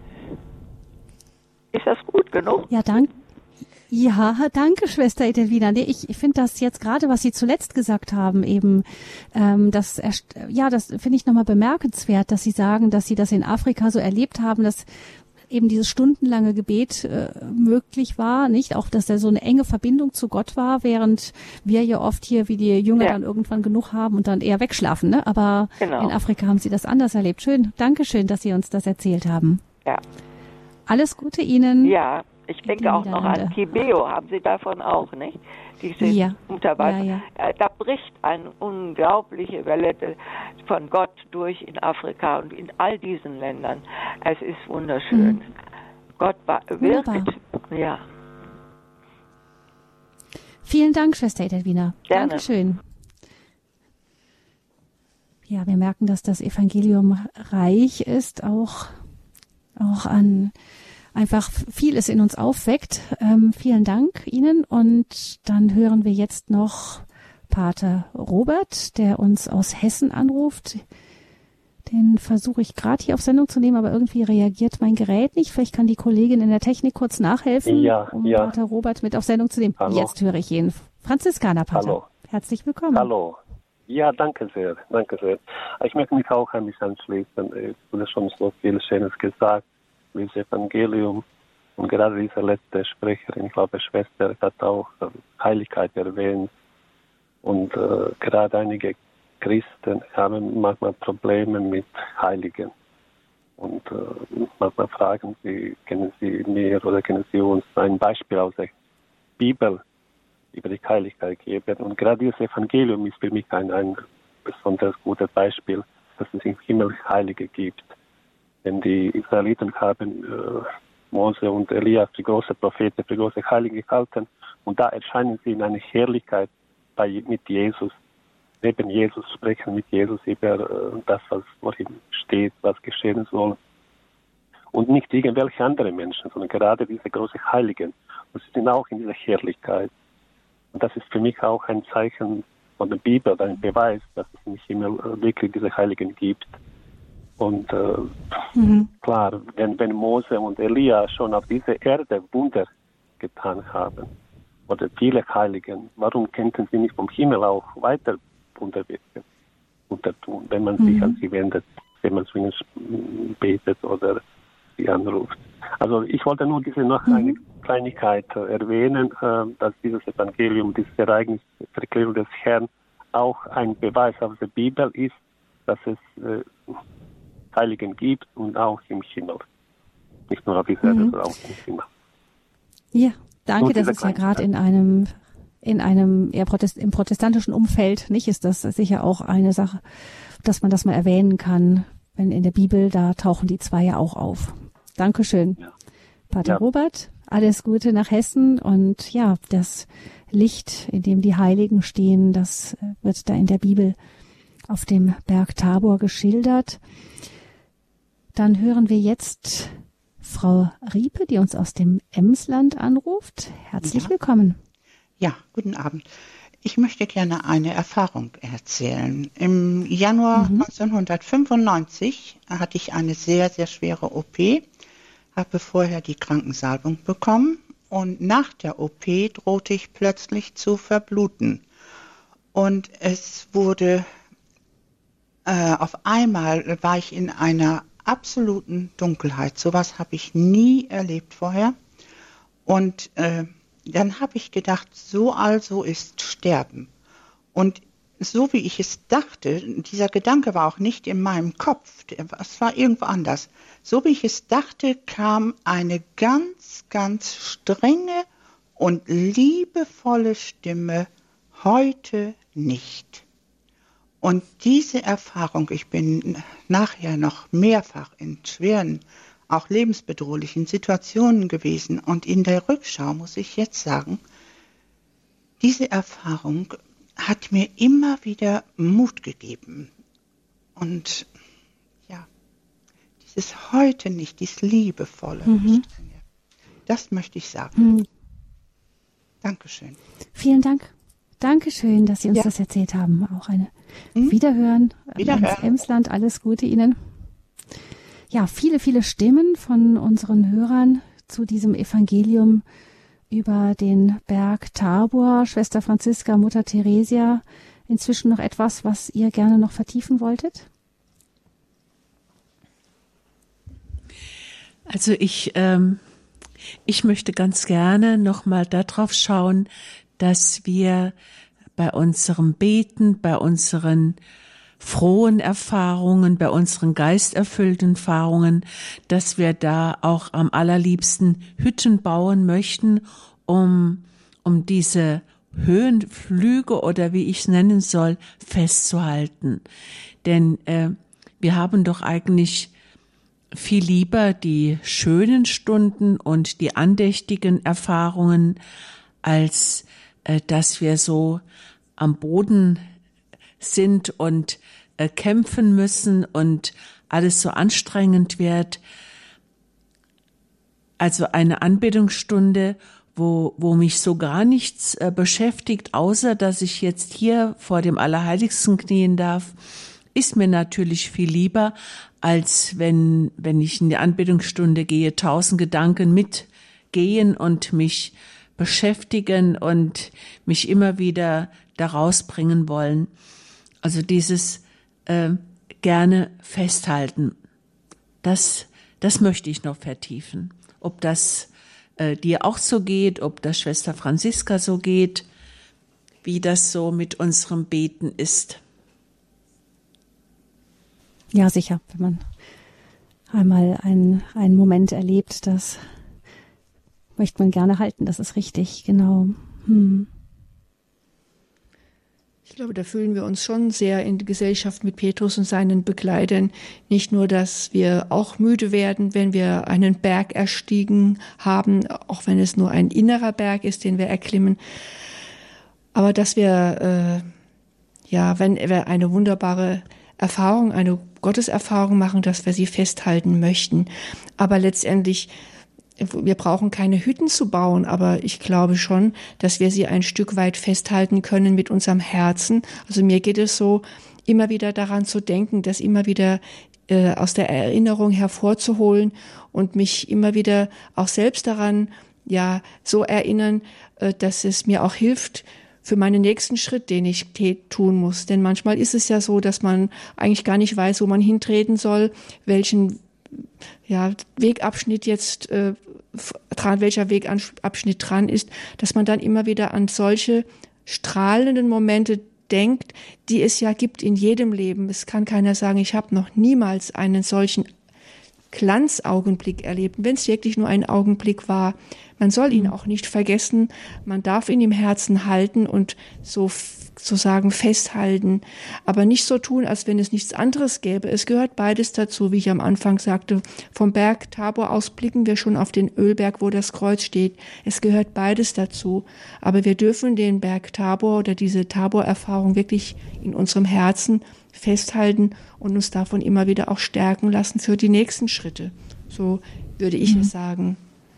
Ist das gut genug? Ja, danke. Ja, danke, Schwester Edelwina. Nee, ich, ich finde das jetzt gerade, was Sie zuletzt gesagt haben, eben, ähm, das, ja, das finde ich nochmal bemerkenswert, dass Sie sagen, dass Sie das in Afrika so erlebt haben, dass eben dieses stundenlange Gebet äh, möglich war, nicht? Auch, dass da so eine enge Verbindung zu Gott war, während wir ja oft hier wie die Jünger ja. dann irgendwann genug haben und dann eher wegschlafen, ne? Aber genau. in Afrika haben Sie das anders erlebt. Schön, Dankeschön, dass Sie uns das erzählt haben. Ja. Alles Gute Ihnen. Ja, ich denke auch noch an Kibeo, haben Sie davon auch, nicht? Diese ja. Unterweisung. Ja, ja. Da bricht eine unglaubliche Welle von Gott durch in Afrika und in all diesen Ländern. Es ist wunderschön. Mhm. Gott wirkt. Ja. Vielen Dank, Schwester Edelwina. Gerne. Dankeschön. Ja, wir merken, dass das Evangelium reich ist, auch, auch an einfach vieles in uns aufweckt. Ähm, vielen Dank Ihnen. Und dann hören wir jetzt noch Pater Robert, der uns aus Hessen anruft. Den versuche ich gerade hier auf Sendung zu nehmen, aber irgendwie reagiert mein Gerät nicht. Vielleicht kann die Kollegin in der Technik kurz nachhelfen, ja, um ja. Pater Robert mit auf Sendung zu nehmen. Hallo. Jetzt höre ich ihn. Franziskaner Pater. Hallo. Herzlich willkommen. Hallo. Ja, danke sehr. Danke sehr. Ich möchte mich auch ein bisschen anschließen. Es wurde schon so viel Schönes gesagt. Das Evangelium und gerade diese letzte Sprecherin, ich glaube, Schwester, hat auch äh, Heiligkeit erwähnt. Und äh, gerade einige Christen haben manchmal Probleme mit Heiligen. Und äh, manchmal fragen sie, können sie mir oder können sie uns ein Beispiel aus der Bibel über die Heiligkeit geben. Und gerade dieses Evangelium ist für mich ein, ein besonders gutes Beispiel, dass es im Himmel Heilige gibt. Denn die Israeliten haben äh, Mose und Elia für große Propheten, für große Heilige gehalten. Und da erscheinen sie in einer Herrlichkeit bei, mit Jesus. Neben Jesus sprechen mit Jesus über äh, das, was vor ihm steht, was geschehen soll. Und nicht irgendwelche andere Menschen, sondern gerade diese großen Heiligen. Und sie sind auch in dieser Herrlichkeit. Und das ist für mich auch ein Zeichen von der Bibel, ein Beweis, dass es im Himmel äh, wirklich diese Heiligen gibt. Und äh, mhm. klar, wenn, wenn Mose und Elia schon auf dieser Erde Wunder getan haben, oder viele Heiligen, warum könnten sie nicht vom Himmel auch weiter Wunder wirken, Wunder tun, wenn man mhm. sich an sie wendet, wenn man zu ihnen betet oder sie anruft. Also ich wollte nur diese noch mhm. eine Kleinigkeit äh, erwähnen, äh, dass dieses Evangelium, dieses Ereignis, Verklärung des Herrn, auch ein Beweis aus der Bibel ist, dass es äh, Heiligen gibt und auch im Himmel. Nicht nur auf dieser Erde, mhm. sondern auch im Himmel. Ja, danke, das ist ja gerade in einem, in einem eher Protest, im protestantischen Umfeld, nicht, ist das sicher auch eine Sache, dass man das mal erwähnen kann, wenn in der Bibel, da tauchen die zwei ja auch auf. Dankeschön, ja. Pater ja. Robert, alles Gute nach Hessen und ja, das Licht, in dem die Heiligen stehen, das wird da in der Bibel auf dem Berg Tabor geschildert. Dann hören wir jetzt Frau Riepe, die uns aus dem Emsland anruft. Herzlich ja. willkommen. Ja, guten Abend. Ich möchte gerne eine Erfahrung erzählen. Im Januar mhm. neunzehnhundertfünfundneunzig hatte ich eine sehr, sehr schwere O P, habe vorher die Krankensalbung bekommen und nach der O P drohte ich plötzlich zu verbluten. Und es wurde, äh, auf einmal war ich in einer absoluten Dunkelheit. Sowas habe ich nie erlebt vorher. Und äh, dann habe ich gedacht, so also ist Sterben. Und so wie ich es dachte, dieser Gedanke war auch nicht in meinem Kopf, es war irgendwo anders. So wie ich es dachte, kam eine ganz, ganz strenge und liebevolle Stimme, heute nicht. Und diese Erfahrung, ich bin nachher noch mehrfach in schweren, auch lebensbedrohlichen Situationen gewesen. Und in der Rückschau muss ich jetzt sagen, diese Erfahrung hat mir immer wieder Mut gegeben. Und ja, dieses heute nicht, dieses liebevolle, mhm. das möchte ich sagen. Mhm. Dankeschön. Vielen Dank. Dankeschön, dass Sie uns ja. das erzählt haben. Auch eine hm? Wiederhören. Wiederhören. Ins Emsland, alles Gute Ihnen. Ja, viele, viele Stimmen von unseren Hörern zu diesem Evangelium über den Berg Tabor. Schwester Franziska, Mutter Theresia, inzwischen noch etwas, was ihr gerne noch vertiefen wolltet? Also ich, ähm, ich möchte ganz gerne nochmal darauf schauen, dass wir bei unserem Beten, bei unseren frohen Erfahrungen, bei unseren geisterfüllten Erfahrungen, dass wir da auch am allerliebsten Hütten bauen möchten, um, um diese Höhenflüge oder wie ich es nennen soll, festzuhalten. Denn äh, wir haben doch eigentlich viel lieber die schönen Stunden und die andächtigen Erfahrungen, als äh, dass wir so am Boden sind und äh, kämpfen müssen und alles so anstrengend wird. Also eine Anbetungsstunde, wo, wo mich so gar nichts äh, beschäftigt, außer dass ich jetzt hier vor dem Allerheiligsten knien darf, ist mir natürlich viel lieber, als wenn, wenn ich in die Anbetungsstunde gehe, tausend Gedanken mitgehen und mich beschäftigen und mich immer wieder da rausbringen wollen. Also dieses äh, gerne festhalten, das, das möchte ich noch vertiefen. Ob das äh, dir auch so geht, ob das Schwester Franziska so geht, wie das so mit unserem Beten ist. Ja, sicher, wenn man einmal einen, einen Moment erlebt, das möchte man gerne halten, das ist richtig, genau. Hm. Ich glaube, da fühlen wir uns schon sehr in Gesellschaft mit Petrus und seinen Begleitern. Nicht nur, dass wir auch müde werden, wenn wir einen Berg erstiegen haben, auch wenn es nur ein innerer Berg ist, den wir erklimmen, aber dass wir, äh, ja, wenn wir eine wunderbare Erfahrung, eine Gotteserfahrung machen, dass wir sie festhalten möchten. Aber letztendlich, wir brauchen keine Hütten zu bauen, aber ich glaube schon, dass wir sie ein Stück weit festhalten können mit unserem Herzen. Also mir geht es so, immer wieder daran zu denken, das immer wieder äh, aus der Erinnerung hervorzuholen und mich immer wieder auch selbst daran, ja, so erinnern, äh, dass es mir auch hilft, für meinen nächsten Schritt, den ich tun muss. Denn manchmal ist es ja so, dass man eigentlich gar nicht weiß, wo man hintreten soll, welchen ja, Wegabschnitt jetzt äh, dran, welcher Wegabschnitt dran ist, dass man dann immer wieder an solche strahlenden Momente denkt, die es ja gibt in jedem Leben. Es kann keiner sagen, ich habe noch niemals einen solchen Glanzaugenblick erlebt, wenn es wirklich nur ein Augenblick war. Man soll ihn auch nicht vergessen, man darf ihn im Herzen halten und so sozusagen festhalten, aber nicht so tun, als wenn es nichts anderes gäbe. Es gehört beides dazu, wie ich am Anfang sagte. Vom Berg Tabor aus blicken wir schon auf den Ölberg, wo das Kreuz steht. Es gehört beides dazu, aber wir dürfen den Berg Tabor oder diese Tabor-Erfahrung wirklich in unserem Herzen festhalten und uns davon immer wieder auch stärken lassen für die nächsten Schritte. So würde ich mhm. es sagen.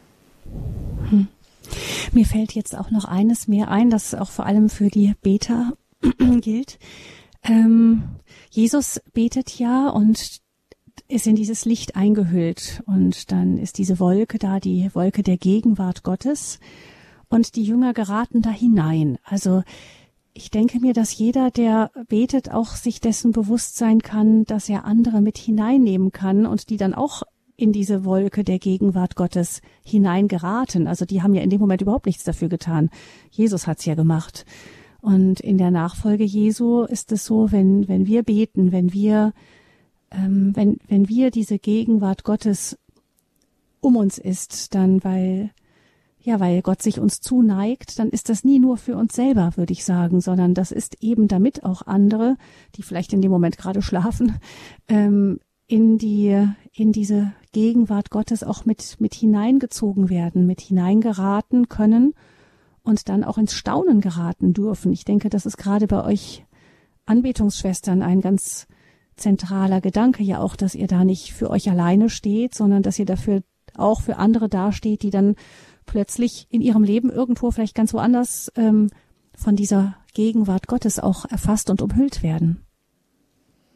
Hm. Mir fällt jetzt auch noch eines mehr ein, das auch vor allem für die Beter gilt. Ähm, Jesus betet ja und ist in dieses Licht eingehüllt und dann ist diese Wolke da, die Wolke der Gegenwart Gottes und die Jünger geraten da hinein. Also ich denke mir, dass jeder, der betet, auch sich dessen bewusst sein kann, dass er andere mit hineinnehmen kann und die dann auch in diese Wolke der Gegenwart Gottes hineingeraten. Also die haben ja in dem Moment überhaupt nichts dafür getan. Jesus hat's ja gemacht. Und in der Nachfolge Jesu ist es so, wenn wenn wir beten, wenn wir ähm, wenn wenn wir diese Gegenwart Gottes um uns ist, dann weil ja, weil Gott sich uns zuneigt, dann ist das nie nur für uns selber, würde ich sagen, sondern das ist eben damit auch andere, die vielleicht in dem Moment gerade schlafen, ähm, in die in diese Gegenwart Gottes auch mit mit hineingezogen werden, mit hineingeraten können und dann auch ins Staunen geraten dürfen. Ich denke, das ist gerade bei euch Anbetungsschwestern ein ganz zentraler Gedanke ja auch, dass ihr da nicht für euch alleine steht, sondern dass ihr dafür auch für andere dasteht, die dann plötzlich in ihrem Leben irgendwo vielleicht ganz woanders ähm, von dieser Gegenwart Gottes auch erfasst und umhüllt werden.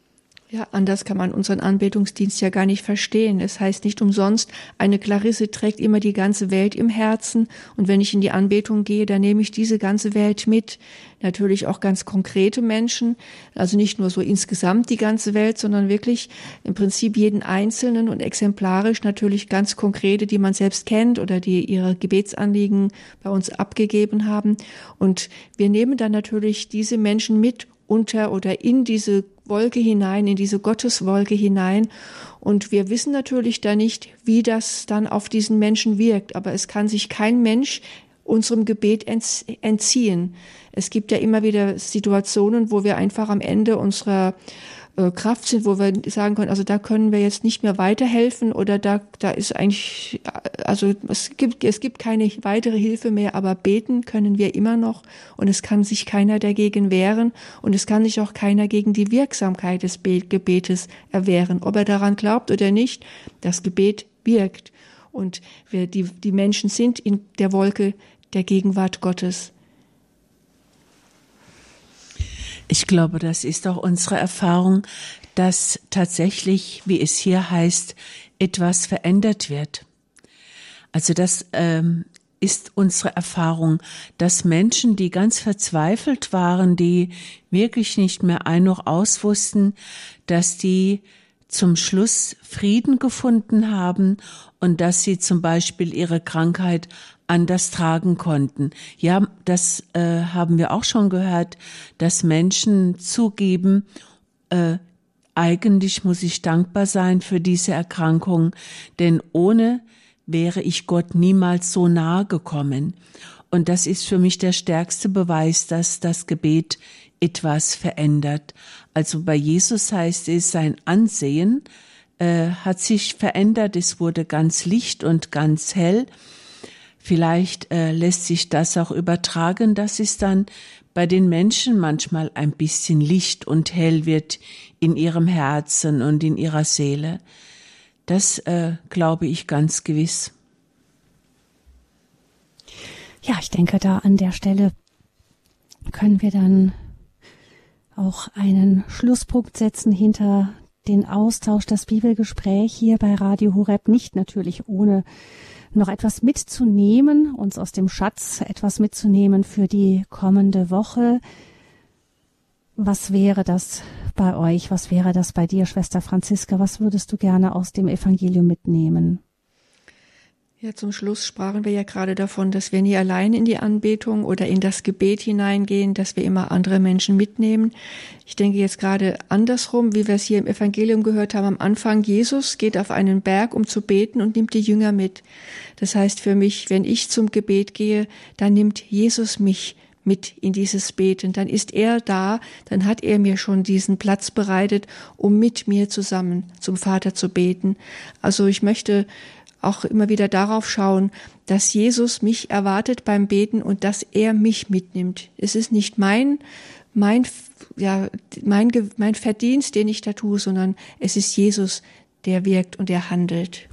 Ja, anders kann man unseren Anbetungsdienst ja gar nicht verstehen. Es heißt nicht umsonst, eine Clarisse trägt immer die ganze Welt im Herzen. Und wenn ich in die Anbetung gehe, dann nehme ich diese ganze Welt mit. Natürlich auch ganz konkrete Menschen, also nicht nur so insgesamt die ganze Welt, sondern wirklich im Prinzip jeden Einzelnen und exemplarisch natürlich ganz konkrete, die man selbst kennt oder die ihre Gebetsanliegen bei uns abgegeben haben. Und wir nehmen dann natürlich diese Menschen mit unter oder in diese Wolke hinein, in diese Gotteswolke hinein. Und wir wissen natürlich da nicht, wie das dann auf diesen Menschen wirkt. Aber es kann sich kein Mensch unserem Gebet entziehen. Es gibt ja immer wieder Situationen, wo wir einfach am Ende unserer äh, Kraft sind, wo wir sagen können, also da können wir jetzt nicht mehr weiterhelfen oder da, da ist eigentlich, also es gibt, es gibt keine weitere Hilfe mehr, aber beten können wir immer noch und es kann sich keiner dagegen wehren und es kann sich auch keiner gegen die Wirksamkeit des Gebetes erwehren. Ob er daran glaubt oder nicht, das Gebet wirkt und wir, die, die Menschen sind in der Wolke der Gegenwart Gottes. Ich glaube, das ist auch unsere Erfahrung, dass tatsächlich, wie es hier heißt, etwas verändert wird. Also das ähm, ist unsere Erfahrung, dass Menschen, die ganz verzweifelt waren, die wirklich nicht mehr ein noch aus wussten, dass die zum Schluss Frieden gefunden haben und dass sie zum Beispiel ihre Krankheit anders tragen konnten. Ja, das äh, haben wir auch schon gehört, dass Menschen zugeben, äh, eigentlich muss ich dankbar sein für diese Erkrankung, denn ohne wäre ich Gott niemals so nahe gekommen. Und das ist für mich der stärkste Beweis, dass das Gebet etwas verändert. Also bei Jesus heißt es, sein Ansehen äh, hat sich verändert, es wurde ganz licht und ganz hell. Vielleicht äh, lässt sich das auch übertragen, dass es dann bei den Menschen manchmal ein bisschen licht und hell wird in ihrem Herzen und in ihrer Seele. Das äh, glaube ich ganz gewiss. Ja, ich denke, da an der Stelle können wir dann auch einen Schlusspunkt setzen hinter den Austausch, das Bibelgespräch hier bei Radio Horeb, nicht natürlich ohne noch etwas mitzunehmen, uns aus dem Schatz etwas mitzunehmen für die kommende Woche. Was wäre das bei euch? Was wäre das bei dir, Schwester Franziska? Was würdest du gerne aus dem Evangelium mitnehmen? Ja, zum Schluss sprachen wir ja gerade davon, dass wir nie allein in die Anbetung oder in das Gebet hineingehen, dass wir immer andere Menschen mitnehmen. Ich denke jetzt gerade andersrum, wie wir es hier im Evangelium gehört haben am Anfang. Jesus geht auf einen Berg, um zu beten und nimmt die Jünger mit. Das heißt für mich, wenn ich zum Gebet gehe, dann nimmt Jesus mich mit in dieses Beten. Dann ist er da, dann hat er mir schon diesen Platz bereitet, um mit mir zusammen zum Vater zu beten. Also ich möchte auch immer wieder darauf schauen, dass Jesus mich erwartet beim Beten und dass er mich mitnimmt. Es ist nicht mein, mein, ja, mein, mein Verdienst, den ich da tue, sondern es ist Jesus, der wirkt und der handelt.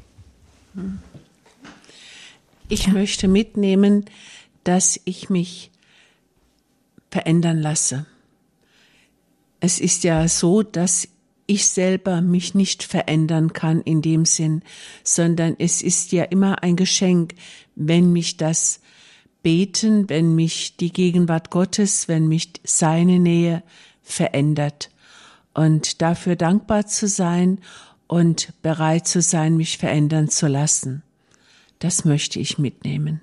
Ich ja. möchte mitnehmen, dass ich mich verändern lasse. Es ist ja so, dass ich selber mich nicht verändern kann in dem Sinn, sondern es ist ja immer ein Geschenk, wenn mich das Beten, wenn mich die Gegenwart Gottes, wenn mich seine Nähe verändert. Und dafür dankbar zu sein und bereit zu sein, mich verändern zu lassen, das möchte ich mitnehmen.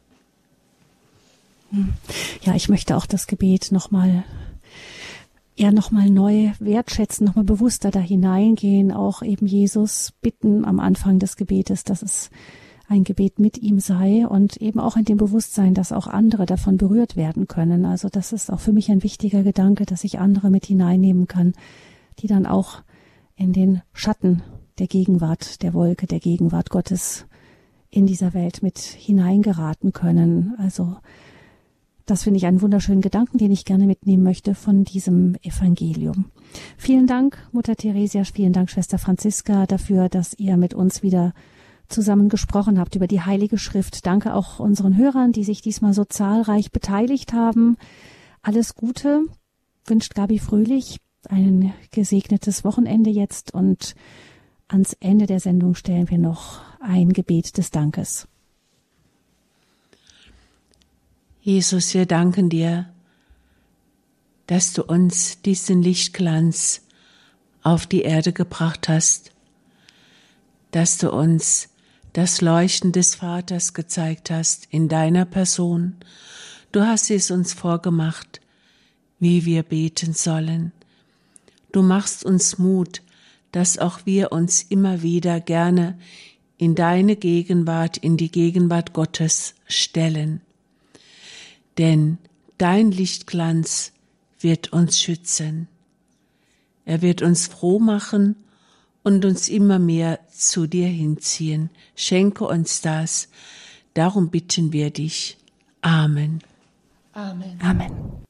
Ja, ich möchte auch das Gebet nochmal ja nochmal neu wertschätzen, nochmal bewusster da hineingehen, auch eben Jesus bitten am Anfang des Gebetes, dass es ein Gebet mit ihm sei und eben auch in dem Bewusstsein, dass auch andere davon berührt werden können. Also das ist auch für mich ein wichtiger Gedanke, dass ich andere mit hineinnehmen kann, die dann auch in den Schatten der Gegenwart, der Wolke, der Gegenwart Gottes in dieser Welt mit hineingeraten können. Also das finde ich einen wunderschönen Gedanken, den ich gerne mitnehmen möchte von diesem Evangelium. Vielen Dank, Mutter Theresia, vielen Dank, Schwester Franziska, dafür, dass ihr mit uns wieder zusammen gesprochen habt über die Heilige Schrift. Danke auch unseren Hörern, die sich diesmal so zahlreich beteiligt haben. Alles Gute wünscht Gabi Fröhlich. ein gesegnetes Wochenende jetzt und ans Ende der Sendung stellen wir noch ein Gebet des Dankes. Jesus, wir danken dir, dass du uns diesen Lichtglanz auf die Erde gebracht hast, dass du uns das Leuchten des Vaters gezeigt hast in deiner Person. Du hast es uns vorgemacht, wie wir beten sollen. Du machst uns Mut, dass auch wir uns immer wieder gerne in deine Gegenwart, in die Gegenwart Gottes stellen. Denn dein Lichtglanz wird uns schützen. Er wird uns froh machen und uns immer mehr zu dir hinziehen. Schenke uns das. Darum bitten wir dich. Amen. Amen. Amen.